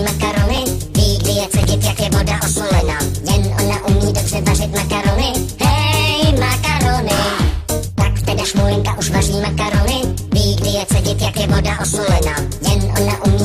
makarony, ví, kdy je cedit, jak je voda osolena. Jen ona umí dobře vařit makarony, hej, makarony. Tak teda Šmulinka už vaří makarony, ví, kdy je cedit, jak je voda osolena. Jen ona umí